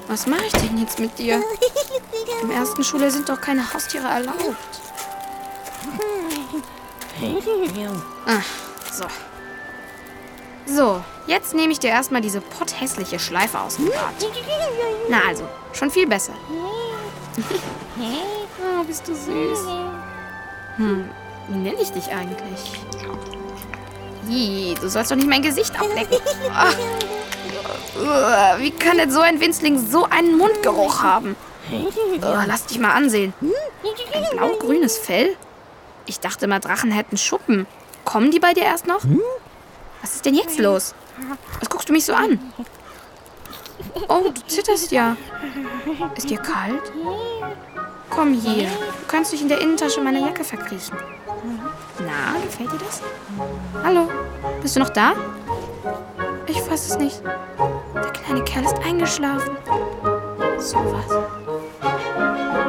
Was mache ich denn jetzt mit dir? Im ersten Schuljahr sind doch keine Haustiere erlaubt. So. So, jetzt nehme ich dir erstmal diese potthässliche Schleife aus dem Bart. Na also, schon viel besser. Oh, bist du süß. Wie nenne ich dich eigentlich? Du sollst doch nicht mein Gesicht ablecken. Wie kann denn so ein Winzling so einen Mundgeruch haben? Lass dich mal ansehen. Ein blau-grünes Fell? Ich dachte mal, Drachen hätten Schuppen. Kommen die bei dir erst noch? Was ist denn jetzt los? Was guckst du mich so an? Oh, du zitterst ja. Ist dir kalt? Komm hier. Du kannst dich in der Innentasche meiner Jacke verkriechen. Na, gefällt dir das? Hallo, bist du noch da? Ich weiß es nicht. Der kleine Kerl ist eingeschlafen. So was.